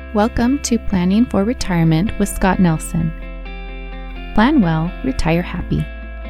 Welcome to Planning for Retirement with Scott Nelson. Plan well, retire happy.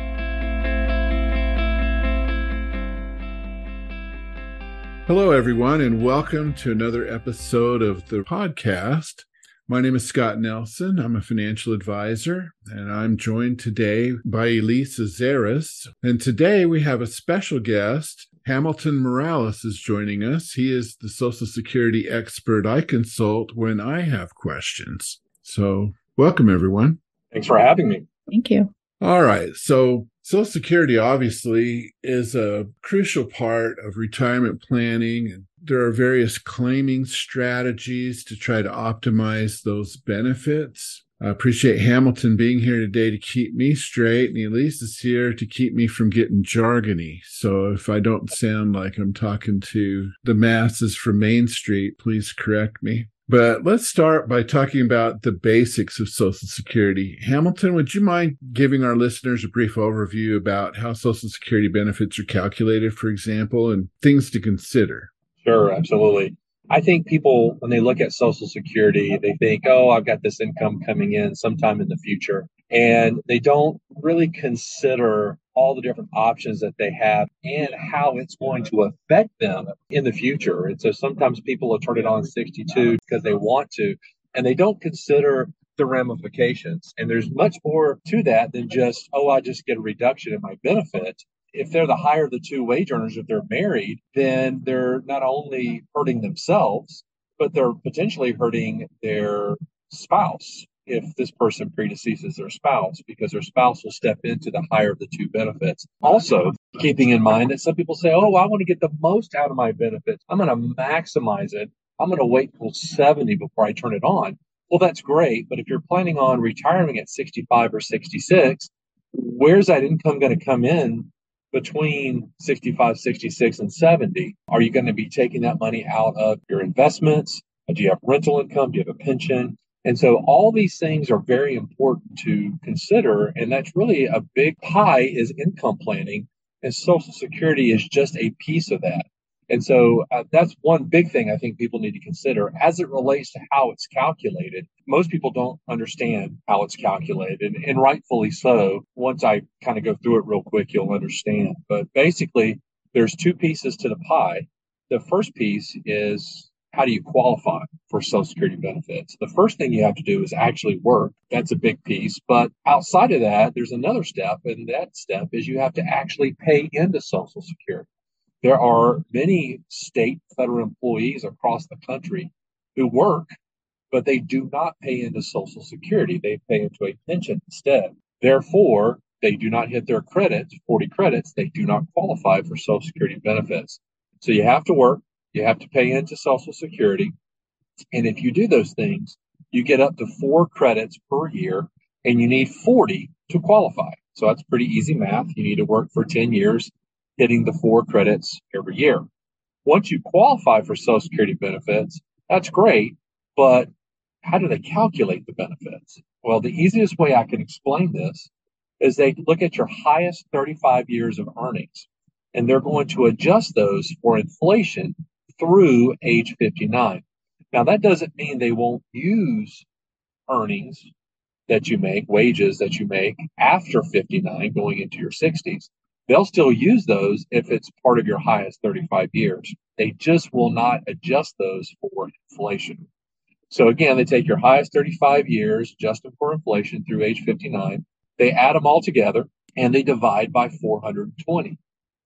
Hello, everyone, and welcome to another episode of the podcast. My name is Scott Nelson. I'm a financial advisor, and I'm joined today by Elise Azaris. And today we have a special guest. Hamilton Morales is joining us. He is the Social Security expert I consult when I have questions. So welcome, everyone. Thanks for having me. Thank you. All right. So Social Security obviously is a crucial part of retirement planning, and there are various claiming strategies to try to optimize those benefits. I appreciate Hamilton being here today to keep me straight, and Elise is here to keep me from getting jargony. So if I don't sound like I'm talking to the masses from Main Street, please correct me. But let's start by talking about the basics of Social Security. Hamilton, would you mind giving our listeners a brief overview about how Social Security benefits are calculated, for example, and things to consider? Sure, absolutely. I think people, when they look at Social Security, they think, oh, I've got this income coming in sometime in the future. And they don't really consider all the different options that they have and how it's going to affect them in the future. And so sometimes people will turn it on 62 because they want to, and they don't consider the ramifications. And there's much more to that than just, oh, I just get a reduction in my benefit. If they're the higher of the two wage earners, if they're married, then they're not only hurting themselves, but they're potentially hurting their spouse if this person predeceases their spouse, because their spouse will step into the higher of the two benefits. Also, keeping in mind that some people say, oh, I want to get the most out of my benefits. I'm going to maximize it. I'm going to wait till 70 before I turn it on. Well, that's great. But if you're planning on retiring at 65 or 66, where's that income going to come in between 65, 66, and 70? Are you going to be taking that money out of your investments? Do you have rental income? Do you have a pension? And so all these things are very important to consider. And that's really a big pie is income planning. And Social Security is just a piece of that. And so that's one big thing I think people need to consider as it relates to how it's calculated. Most people don't understand how it's calculated, and rightfully so. Once I kind of go through it real quick, you'll understand. But basically, there's two pieces to the pie. The first piece is, how do you qualify for Social Security benefits? The first thing you have to do is actually work. That's a big piece. But outside of that, there's another step, and that step is you have to actually pay into Social Security. There are many state, federal employees across the country who work, but they do not pay into Social Security. They pay into a pension instead. Therefore, they do not hit their credits, 40 credits. They do not qualify for Social Security benefits. So you have to work. You have to pay into Social Security. And if you do those things, you get up to 4 credits per year, and you need 40 to qualify. So that's pretty easy math. You need to work for 10 years. Hitting the 4 credits every year. Once you qualify for Social Security benefits, that's great, but how do they calculate the benefits? Well, the easiest way I can explain this is they look at your highest 35 years of earnings, and they're going to adjust those for inflation through age 59. Now, that doesn't mean they won't use earnings that you make, wages that you make after 59 going into your 60s. They'll still use those if it's part of your highest 35 years. They just will not adjust those for inflation. So again, they take your highest 35 years, adjust them for inflation through age 59. They add them all together, and they divide by 420.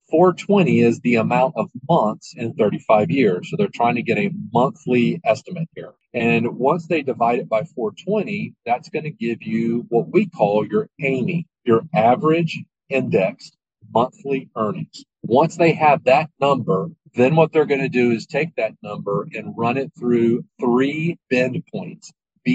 420 is the amount of months in 35 years. So they're trying to get a monthly estimate here. And once they divide it by 420, that's going to give you what we call your AMI, your average indexed monthly earnings. Once they have that number, then what they're going to do is take that number and run it through 3 bend points,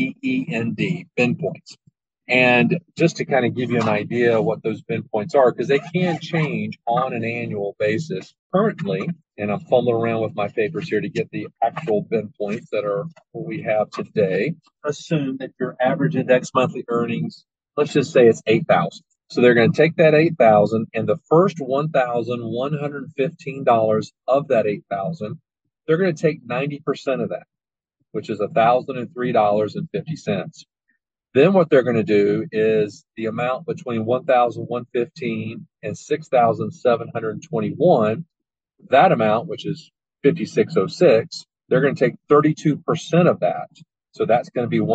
BEND, bend points. And just to kind of give you an idea of what those bend points are, because they can change on an annual basis. Currently, and I'm fumbling around with my papers here to get the actual bend points that are what we have today. Assume that your average index monthly earnings, let's just say it's 8,000. So they're going to take that 8,000 and the first $1,115 of that 8,000, they're going to take 90% of that, which is $1,003.50. Then what they're going to do is the amount between 1,115 and 6,721, that amount, which is 5,606, they're going to take 32% of that. So that's going to be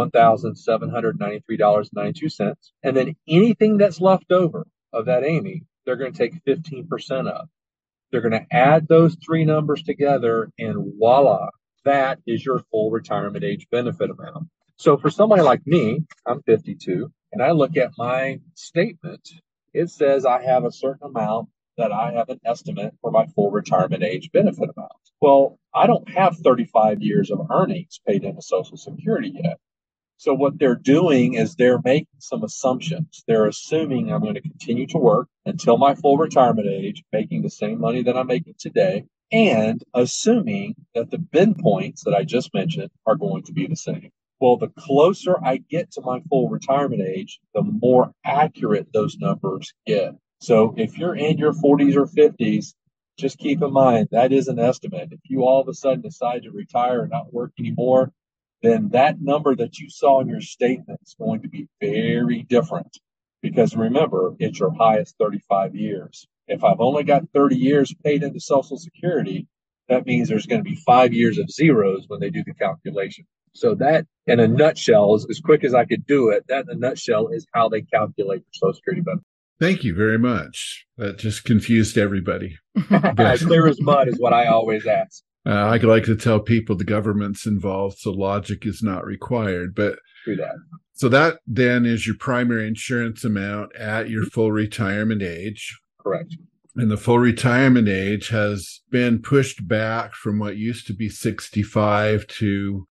$1,793.92. And then anything that's left over of that Amy, they're going to take 15% of. They're going to add those three numbers together, and voila, that is your full retirement age benefit amount. So for somebody like me, I'm 52, and I look at my statement, it says I have a certain amount that I have an estimate for my full retirement age benefit amount. Well, I don't have 35 years of earnings paid into Social Security yet. So what they're doing is they're making some assumptions. They're assuming I'm going to continue to work until my full retirement age, making the same money that I'm making today, and assuming that the bend points that I just mentioned are going to be the same. Well, the closer I get to my full retirement age, the more accurate those numbers get. So if you're in your 40s or 50s, just keep in mind that is an estimate. If you all of a sudden decide to retire and not work anymore, then that number that you saw in your statement is going to be very different. Because remember, it's your highest 35 years. If I've only got 30 years paid into Social Security, that means there's going to be 5 years of zeros when they do the calculation. So that, in a nutshell, as quick as I could do it, that in a nutshell is how they calculate your Social Security benefit. Thank you very much. That just confused everybody. Clear as mud is what I always ask. I like to tell people the government's involved, so logic is not required. But do that. So that then is your primary insurance amount at your full retirement age. Correct. And the full retirement age has been pushed back from what used to be 65 to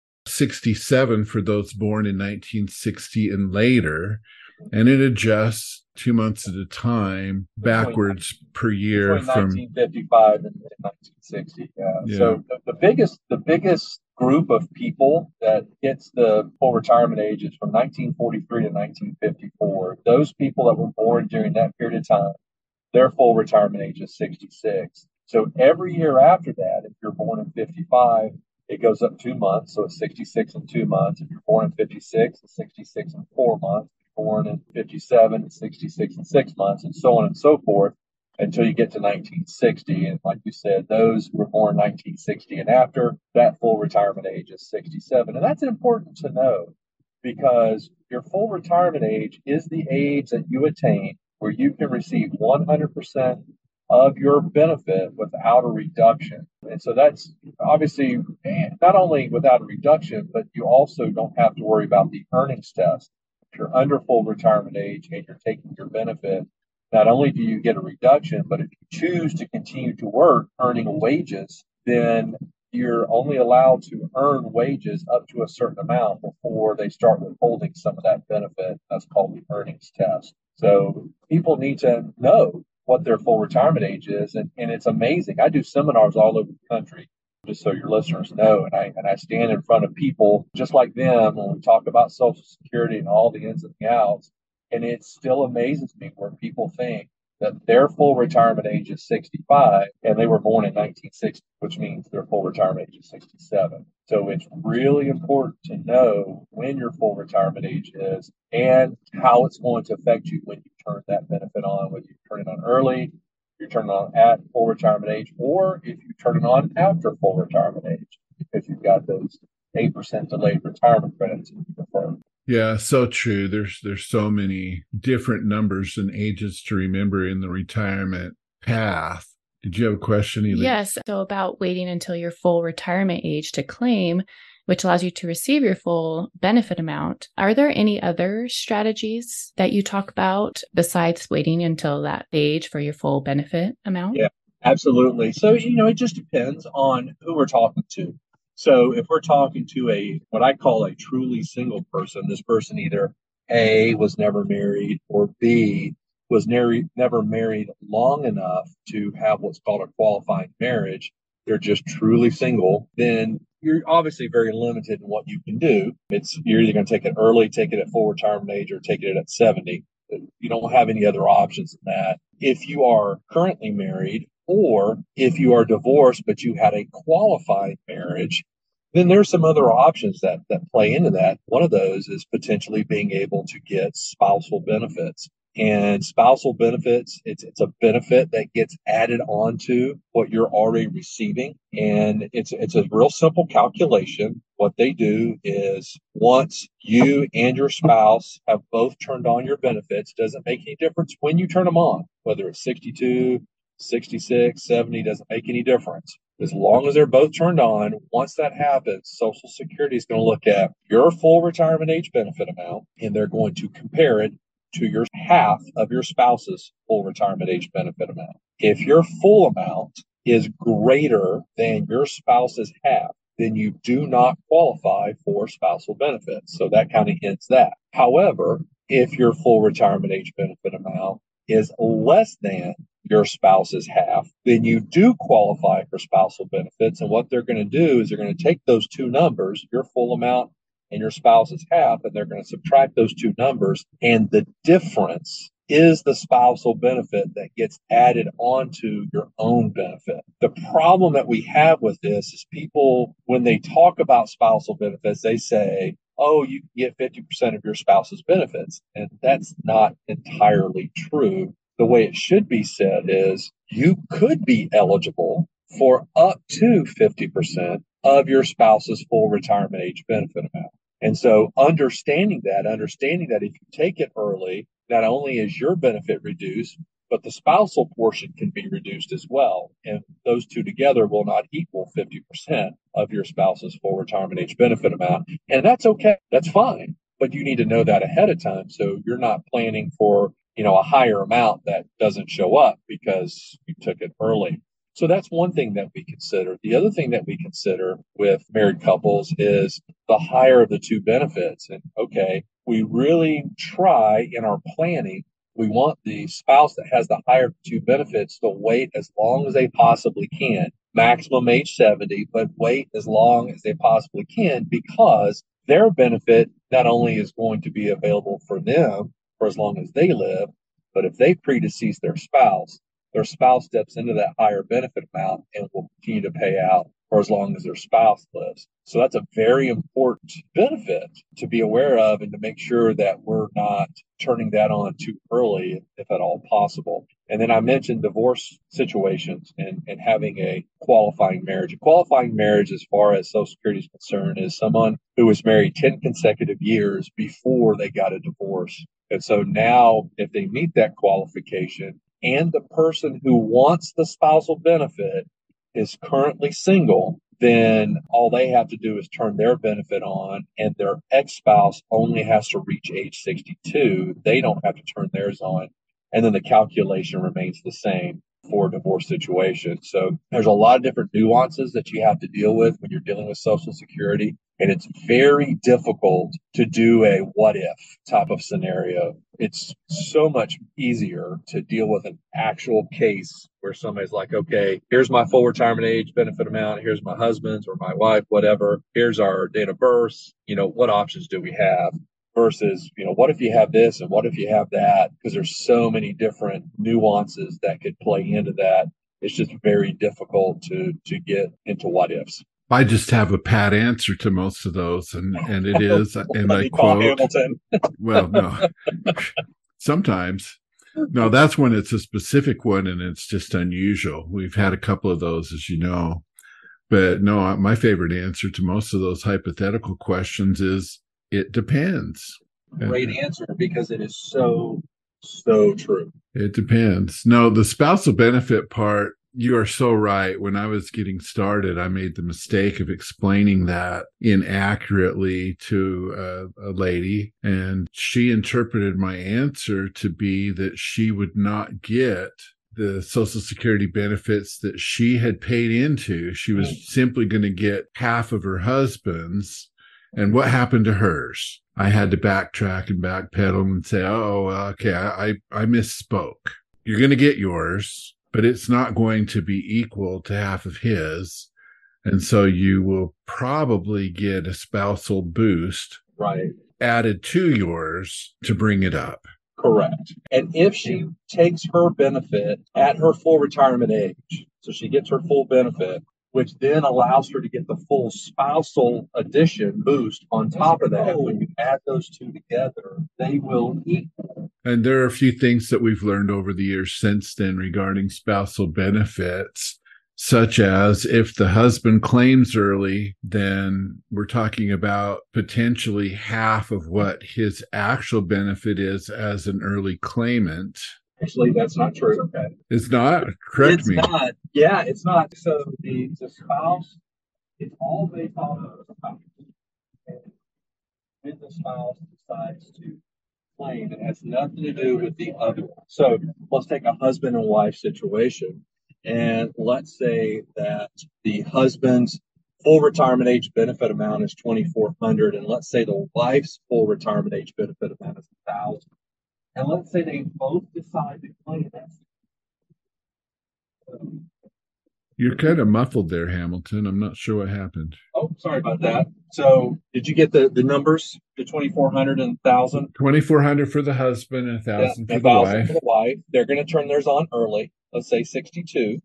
67 for those born in 1960 and later. And it adjusts 2 months at a time backwards per year from 1955 and 1960. Yeah. So the biggest group of people that hits the full retirement age is from 1943 to 1954. Those people that were born during that period of time, their full retirement age is 66. So every year after that, if you're born in 55, it goes up 2 months. So it's 66 and 2 months. If you're born in 56, it's 66 and 4 months. Born in 57, it's 66 and 6 months, and so on and so forth until you get to 1960. And like you said, those who were born 1960 and after, that full retirement age is 67. And that's important to know because your full retirement age is the age that you attain where you can receive 100% of your benefit without a reduction. And so that's obviously not only without a reduction, but you also don't have to worry about the earnings test. If you're under full retirement age and you're taking your benefit, not only do you get a reduction, but if you choose to continue to work earning wages, then you're only allowed to earn wages up to a certain amount before they start withholding some of that benefit. That's called the earnings test. So people need to know what their full retirement age is. And it's amazing. I do seminars all over the country, just so your listeners know. And I stand in front of people just like them when we talk about Social Security and all the ins and the outs. And it still amazes me where people think that their full retirement age is 65 and they were born in 1960, which means their full retirement age is 67. So it's really important to know when your full retirement age is and how it's going to affect you when you turn that benefit on, whether you turn it on early, you turn it on at full retirement age, or if you turn it on after full retirement age, because you've got those 8% delayed retirement credits that you prefer. Yeah, so true. There's so many different numbers and ages to remember in the retirement path. Did you have a question, Ely? Yes. So about waiting until your full retirement age to claim, which allows you to receive your full benefit amount. Are there any other strategies that you talk about besides waiting until that age for your full benefit amount? Yeah, absolutely. So, it just depends on who we're talking to. So if we're talking to what I call a truly single person, this person either A, was never married, or B, was never married long enough to have what's called a qualifying marriage, they're just truly single, then you're obviously very limited in what you can do. You're either going to take it early, take it at full retirement age, or take it at 70. You don't have any other options than that. If you are currently married, or if you are divorced, but you had a qualifying marriage, Then there's some other options that play into that. One of those is potentially being able to get spousal benefits. And spousal benefits, it's a benefit that gets added onto what you're already receiving. And it's a real simple calculation. What they do is once you and your spouse have both turned on your benefits, doesn't make any difference when you turn them on, whether it's 62, 66, 70, doesn't make any difference. As long as they're both turned on, once that happens, Social Security is going to look at your full retirement age benefit amount, and they're going to compare it to your half of your spouse's full retirement age benefit amount. If your full amount is greater than your spouse's half, then you do not qualify for spousal benefits. So that kind of ends that. However, if your full retirement age benefit amount is less than your spouse's half, then you do qualify for spousal benefits. And what they're going to do is they're going to take those two numbers, your full amount and your spouse's half, and they're going to subtract those two numbers. And the difference is the spousal benefit that gets added onto your own benefit. The problem that we have with this is people, when they talk about spousal benefits, they say, oh, you can get 50% of your spouse's benefits. And that's not entirely true. The way it should be said is you could be eligible for up to 50% of your spouse's full retirement age benefit amount. And so understanding that if you take it early, not only is your benefit reduced, but the spousal portion can be reduced as well. And those two together will not equal 50% of your spouse's full retirement age benefit amount. And that's okay. That's fine. But you need to know that ahead of time. So you're not planning for, a higher amount that doesn't show up because you took it early. So that's one thing that we consider. The other thing that we consider with married couples is the higher of the two benefits. And okay, we really try in our planning, we want the spouse that has the higher of the two benefits to wait as long as they possibly can, maximum age 70, but wait as long as they possibly can, because their benefit not only is going to be available for them for as long as they live, but if they predecease their spouse steps into that higher benefit amount and will continue to pay out for as long as their spouse lives. So that's a very important benefit to be aware of and to make sure that we're not turning that on too early, if at all possible. And then I mentioned divorce situations and having a qualifying marriage. A qualifying marriage, as far as Social Security is concerned, is someone who was married 10 consecutive years before they got a divorce. And so now, if they meet that qualification and the person who wants the spousal benefit is currently single, then all they have to do is turn their benefit on, and their ex-spouse only has to reach age 62. They don't have to turn theirs on. And then the calculation remains the same for a divorce situation. So there's a lot of different nuances that you have to deal with when you're dealing with Social Security. And it's very difficult to do a what if type of scenario. It's so much easier to deal with an actual case where somebody's like, okay, here's my full retirement age benefit amount. Here's my husband's or my wife, whatever. Here's our date of birth. What options do we have? Versus, what if you have this and what if you have that? Because there's so many different nuances that could play into that. It's just very difficult to get into what ifs. I just have a pat answer to most of those, and it is, and I quote, Hamilton. Well, no, sometimes. No, that's when it's a specific one and it's just unusual. We've had a couple of those, as you know. But no, my favorite answer to most of those hypothetical questions is it depends. Great answer, because it is so true. It depends. No, the spousal benefit part, you are so right. When I was getting started, I made the mistake of explaining that inaccurately to a lady, and she interpreted my answer to be that she would not get the Social Security benefits that she had paid into. She was simply going to get half of her husband's. And what happened to hers? I had to backtrack and backpedal and say, okay, I misspoke. You're going to get yours, but it's not going to be equal to half of his. And so you will probably get a spousal boost added to yours to bring it up. Correct. And if she takes her benefit at her full retirement age, so she gets her full benefit, which then allows her to get the full spousal addition boost on top of that. When you add those two together, they will equal. And there are a few things that we've learned over the years since then regarding spousal benefits, such as if the husband claims early, then we're talking about potentially half of what his actual benefit is as an early claimant. Actually, that's not true. Okay. It's not? Correct me. It's not. Yeah, it's not. So the spouse, it's all based on the spouse. And when the spouse decides to claim, it has nothing to do with the other one. So let's take a husband and wife situation. And let's say that the husband's full retirement age benefit amount is $2,400, and let's say the wife's full retirement age benefit amount is $1,000. And let's say they both decide to claim that. You're kind of muffled there, Hamilton. I'm not sure what happened. Oh, sorry about that. So did you get the numbers, the 2,400 and 1,000? 2,400 for the husband and 1,000 for the 1,000 wife. for the wife. They're going to turn theirs on early, let's say 62.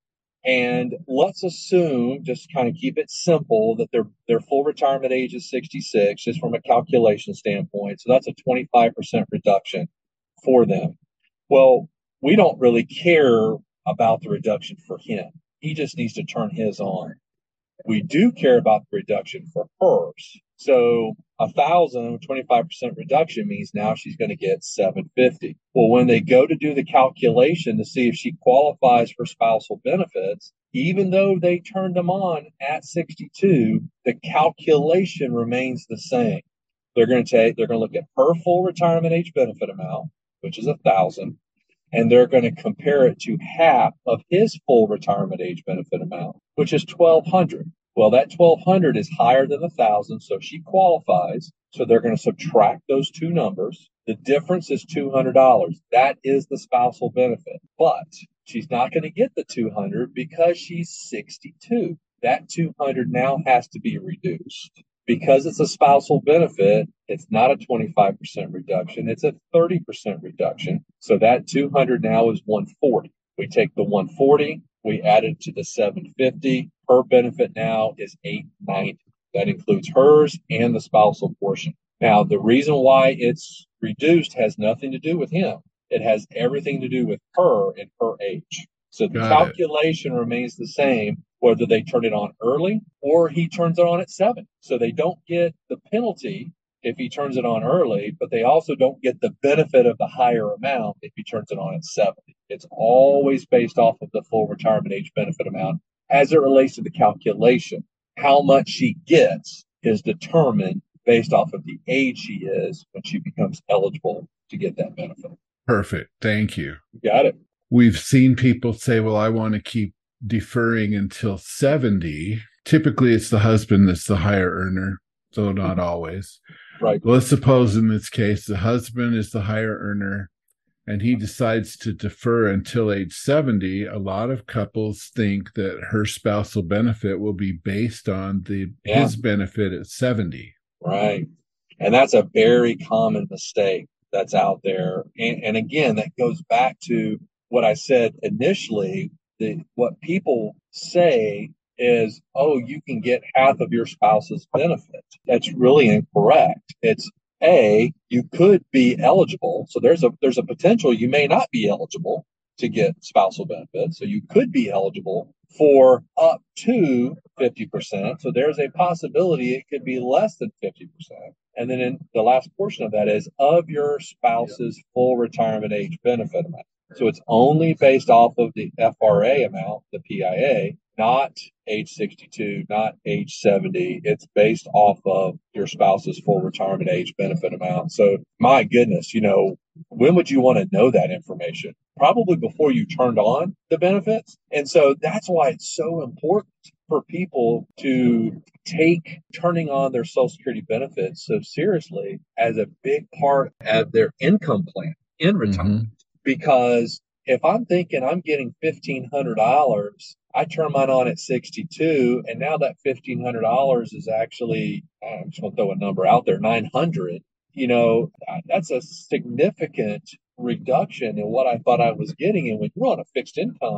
And let's assume, just kind of keep it simple, that their full retirement age is 66, just from a calculation standpoint. So that's a 25% reduction for them. Well, we don't really care about the reduction for him. He just needs to turn his on. We do care about the reduction for hers. So 1,000, 25% reduction means now she's going to get $750. Well, when they go to do the calculation to see if she qualifies for spousal benefits, even though they turned them on at 62, the calculation remains the same. They're going to look at her full retirement age benefit amount, which is 1,000, and they're going to compare it to half of his full retirement age benefit amount, which is 1,200. Well, that 1,200 is higher than 1,000, so she qualifies. So they're going to subtract those two numbers. The difference is $200. That is the spousal benefit, but she's not going to get the 200 because she's 62. That 200 now has to be reduced. Because it's a spousal benefit, it's not a 25% reduction, it's a 30% reduction. So that 200 now is 140. We take the 140, we add it to the 750. Her benefit now is 890. That includes hers and the spousal portion. Now, the reason why it's reduced has nothing to do with him. It has everything to do with her and her age. So the calculation remains the same, whether they turn it on early or he turns it on at 7. So they don't get the penalty if he turns it on early, but they also don't get the benefit of the higher amount if he turns it on at 70. It's always based off of the full retirement age benefit amount as it relates to the calculation. How much she gets is determined based off of the age she is when she becomes eligible to get that benefit. Perfect. Thank you. You got it. We've seen people say, well, I want to keep deferring until 70. Typically, it's the husband that's the higher earner, though not always. Right. Let's suppose in this case, the husband is the higher earner and he decides to defer until age 70. A lot of couples think that her spousal benefit will be based on his benefit at 70. Right. And that's a very common mistake that's out there. And again, that goes back to what I said initially. What people say is, oh, you can get half of your spouse's benefit. That's really incorrect. It's you could be eligible. So there's a potential you may not be eligible to get spousal benefits. So you could be eligible for up to 50%. So there's a possibility it could be less than 50%. And then in the last portion of that is of your spouse's full retirement age benefit amount. So it's only based off of the FRA amount, the PIA, not age 62, not age 70. It's based off of your spouse's full retirement age benefit amount. So my goodness, when would you want to know that information? Probably before you turned on the benefits. And so that's why it's so important for people to take turning on their Social Security benefits so seriously as a big part of their income plan in retirement. Mm-hmm. Because if I'm thinking I'm getting $1,500, I turn mine on at 62, and now that $1,500 is actually, I'm just going to throw a number out there, 900. That's a significant reduction in what I thought I was getting. And when you're on a fixed income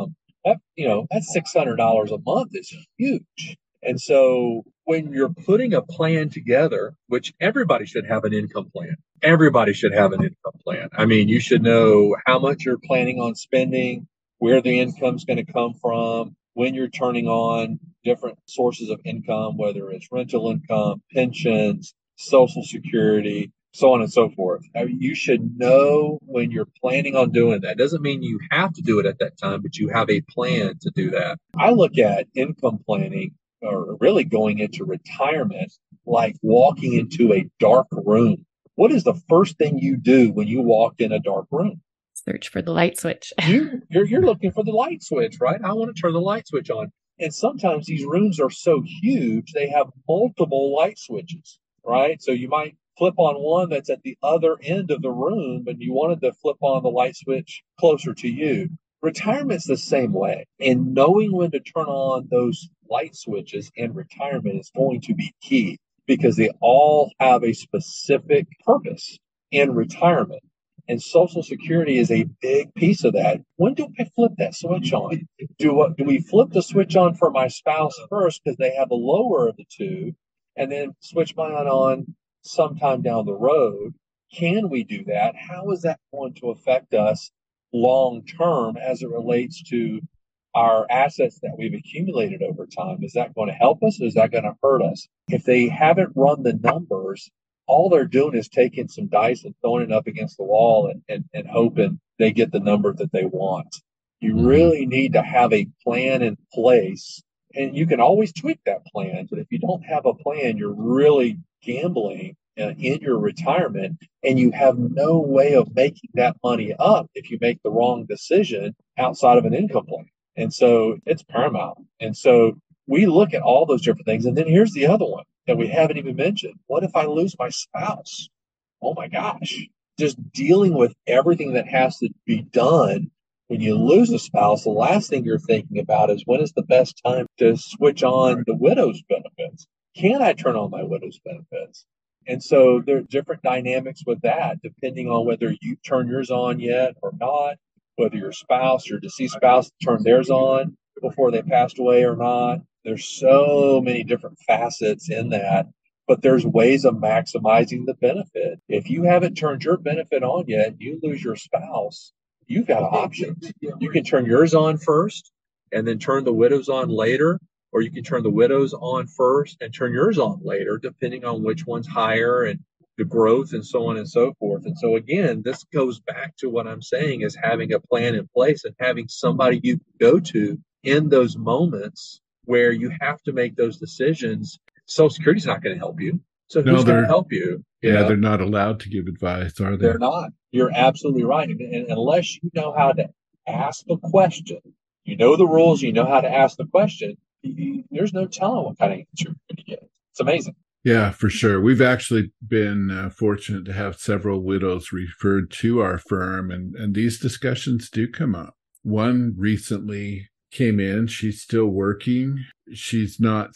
That's $600 a month is huge. And so when you're putting a plan together, which everybody should have an income plan, everybody should have an income plan. I mean, you should know how much you're planning on spending, where the income's going to come from, when you're turning on different sources of income, whether it's rental income, pensions, Social Security, so on and so forth. I mean, you should know when you're planning on doing that. Doesn't mean you have to do it at that time, but you have a plan to do that. I look at income planning or really going into retirement like walking into a dark room. What is the first thing you do when you walk in a dark room? Search for the light switch. You're looking for the light switch, right? I want to turn the light switch on. And sometimes these rooms are so huge, they have multiple light switches, right? So you might flip on one that's at the other end of the room, and you wanted to flip on the light switch closer to you. Retirement's the same way. And knowing when to turn on those light switches in retirement is going to be key because they all have a specific purpose in retirement. And Social Security is a big piece of that. When do I flip that switch on? Do we flip the switch on for my spouse first because they have the lower of the two, and then switch mine on sometime down the road? Can we do that? How is that going to affect us long term as it relates to our assets that we've accumulated over time? Is that going to help us or is that going to hurt us? If they haven't run the numbers, all they're doing is taking some dice and throwing it up against the wall and hoping they get the number that they want. You really need to have a plan in place, and you can always tweak that plan. But if you don't have a plan, you're really gambling in your retirement, and you have no way of making that money up if you make the wrong decision outside of an income plan. And so it's paramount. And so we look at all those different things. And then here's the other one that we haven't even mentioned. What if I lose my spouse? Oh my gosh. Just dealing with everything that has to be done when you lose a spouse, the last thing you're thinking about is when is the best time to switch on the widow's benefits? Can I turn on my widow's benefits? And so there are different dynamics with that, depending on whether you turn yours on yet or not, whether your spouse, your deceased spouse turned theirs on before they passed away or not. There's so many different facets in that, but there's ways of maximizing the benefit. If you haven't turned your benefit on yet, and you lose your spouse, you've got options. You can turn yours on first and then turn the widow's on later, or you can turn the widow's on first and turn yours on later, depending on which one's higher and the growth and so on and so forth. And so again, this goes back to what I'm saying is having a plan in place and having somebody you can go to in those moments where you have to make those decisions. Social Security's not going to help you. So who's going to help you? They're not allowed to give advice, are they? They're not. You're absolutely right. And unless you know how to ask the question, you know the rules, you know how to ask the question, there's no telling what kind of answer you're going to get. It's amazing. Yeah, for sure. We've actually been fortunate to have several widows referred to our firm, and these discussions do come up. One recently came in. She's still working. She's not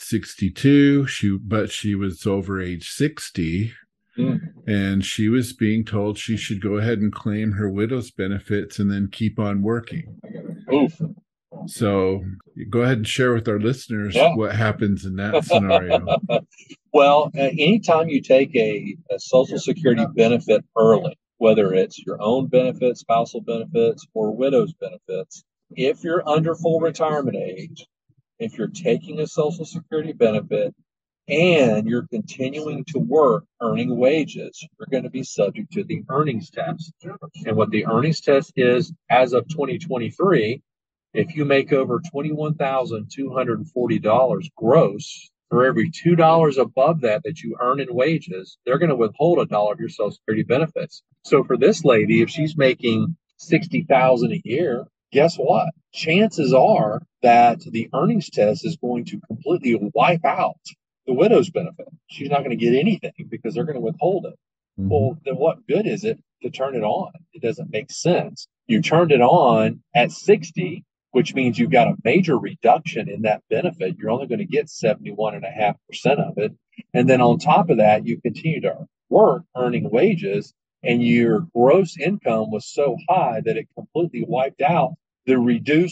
62, but she was over age 60. And she was being told she should go ahead and claim her widow's benefits and then keep on working. Oof. So go ahead and share with our listeners what happens in that scenario. Well, anytime you take a Social Security benefit early, whether it's your own benefits, spousal benefits, or widow's benefits, if you're under full retirement age, if you're taking a Social Security benefit and you're continuing to work earning wages, you're going to be subject to the earnings test. And what the earnings test is, as of 2023, if you make over $21,240 gross, for every $2 above that you earn in wages, they're going to withhold $1 of your Social Security benefits. So for this lady, if she's making $60,000 a year, guess what? Chances are that the earnings test is going to completely wipe out the widow's benefit. She's not going to get anything because they're going to withhold it. Mm-hmm. Well, then what good is it to turn it on? It doesn't make sense. You turned it on at 60, which means you've got a major reduction in that benefit. You're only going to get 71.5% of it. And then on top of that, you continue to work earning wages, and your gross income was so high that it completely wiped out the reduced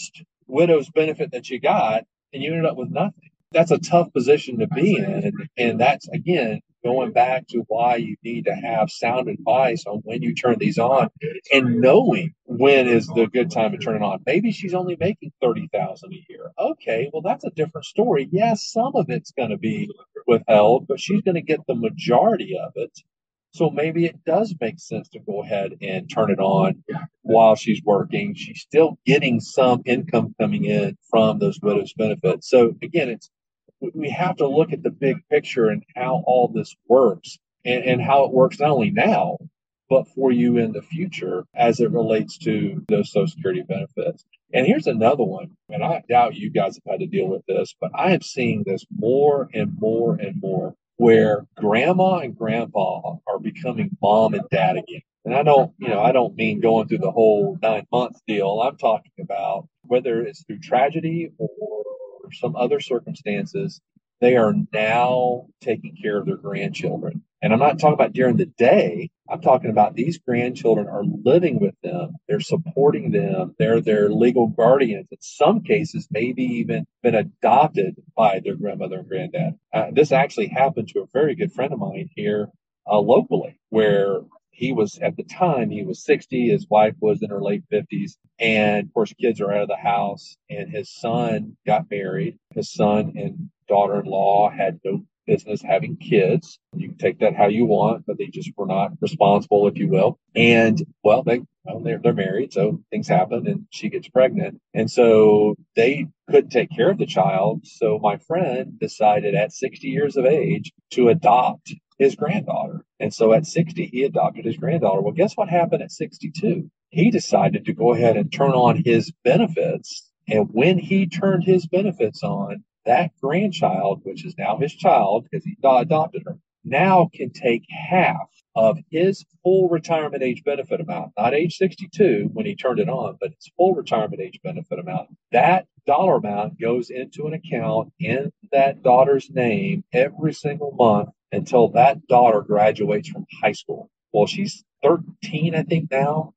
widow's benefit that you got and you ended up with nothing. That's a tough position to be in. And that's, again, going back to why you need to have sound advice on when you turn these on and knowing when is the good time to turn it on. Maybe she's only making $30,000 a year. Okay, well, that's a different story. Yes, some of it's going to be withheld, but she's going to get the majority of it. So maybe it does make sense to go ahead and turn it on while she's working. She's still getting some income coming in from those widow's benefits. So again, we have to look at the big picture and how all this works and how it works not only now, but for you in the future as it relates to those Social Security benefits. And here's another one, and I doubt you guys have had to deal with this, but I am seeing this more and more and more, where grandma and grandpa are becoming mom and dad again. And I don't mean going through the whole 9-month deal. I'm talking about whether it's through tragedy or some other circumstances, they are now taking care of their grandchildren. And I'm not talking about during the day. I'm talking about these grandchildren are living with them. They're supporting them. They're their legal guardians. In some cases, maybe even been adopted by their grandmother and granddad. This actually happened to a very good friend of mine here locally, where he was, at the time, he was 60. His wife was in her late 50s. And of course, kids are out of the house. And his son got married. His son and daughter-in-law had no business having kids. You can take that how you want, but they just were not responsible, if you will. And well, they're married, so things happen, and she gets pregnant. And so they couldn't take care of the child. So my friend decided at 60 years of age to adopt his granddaughter. And so at 60, he adopted his granddaughter. Well, guess what happened at 62? He decided to go ahead and turn on his benefits. And when he turned his benefits on, that grandchild, which is now his child because he adopted her, now can take half of his full retirement age benefit amount, not age 62 when he turned it on, but his full retirement age benefit amount. That dollar amount goes into an account in that daughter's name every single month until that daughter graduates from high school. Well, she's 13, I think, now.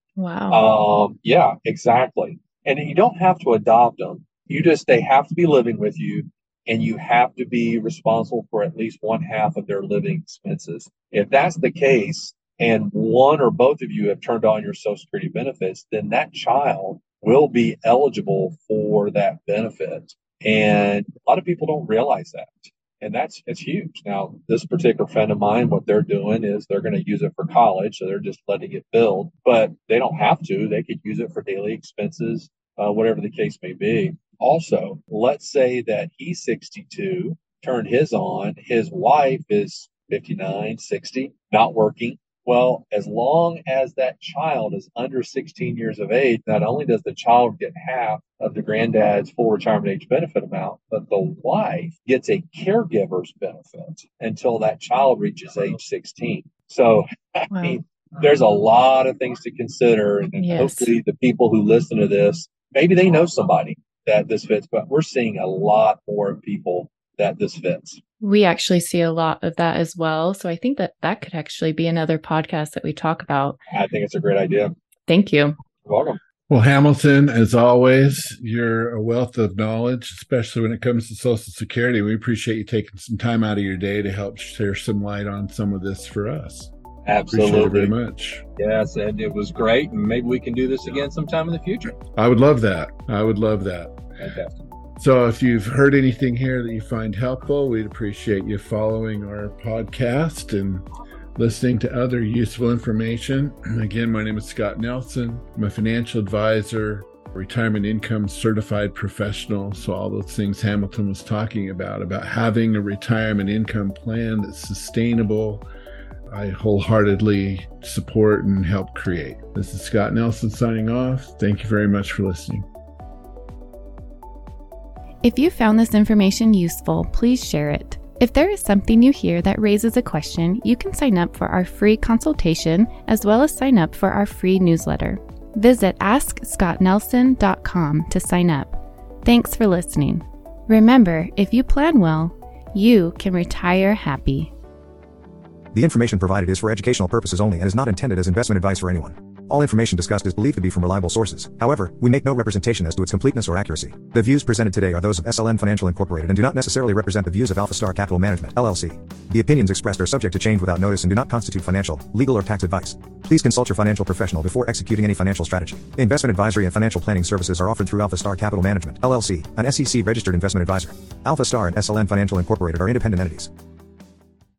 Wow. Yeah, exactly. And you don't have to adopt them. They have to be living with you, and you have to be responsible for at least one half of their living expenses. If that's the case, and one or both of you have turned on your Social Security benefits, then that child will be eligible for that benefit. And a lot of people don't realize that. And it's huge. Now, this particular friend of mine, what they're doing is they're going to use it for college. So they're just letting it build, but they don't have to. They could use it for daily expenses, whatever the case may be. Also, let's say that he's 62, turned his on, his wife is 59, 60, not working. Well, as long as that child is under 16 years of age, not only does the child get half of the granddad's full retirement age benefit amount, but the wife gets a caregiver's benefit until that child reaches age 16. So, I mean, there's a lot of things to consider. And hopefully the people who listen to this, maybe they know somebody that this fits, but we're seeing a lot more people that this fits. We actually see a lot of that as well. So I think that could actually be another podcast that we talk about. I think it's a great idea. Thank you. You're welcome. Well, Hamilton, as always, you're a wealth of knowledge, especially when it comes to Social Security. We appreciate you taking some time out of your day to help share some light on some of this for us. Absolutely. Appreciate it very much. Yes, and it was great. And maybe we can do this again sometime in the future. I would love that. Fantastic. So if you've heard anything here that you find helpful, we'd appreciate you following our podcast and listening to other useful information. Again, my name is Scott Nelson. I'm a financial advisor, retirement income certified professional. So all those things Hamilton was talking about having a retirement income plan that's sustainable, I wholeheartedly support and help create. This is Scott Nelson signing off. Thank you very much for listening. If you found this information useful, please share it. If there is something you hear that raises a question, you can sign up for our free consultation as well as sign up for our free newsletter. Visit AskScottNelson.com to sign up. Thanks for listening. Remember, if you plan well, you can retire happy. The information provided is for educational purposes only and is not intended as investment advice for anyone. All information discussed is believed to be from reliable sources. However, we make no representation as to its completeness or accuracy. The views presented today are those of SLN Financial Incorporated and do not necessarily represent the views of Alpha Star Capital Management, LLC. The opinions expressed are subject to change without notice and do not constitute financial, legal, or tax advice. Please consult your financial professional before executing any financial strategy. Investment advisory and financial planning services are offered through Alpha Star Capital Management, LLC, an SEC-registered investment advisor. Alpha Star and SLN Financial Incorporated are independent entities.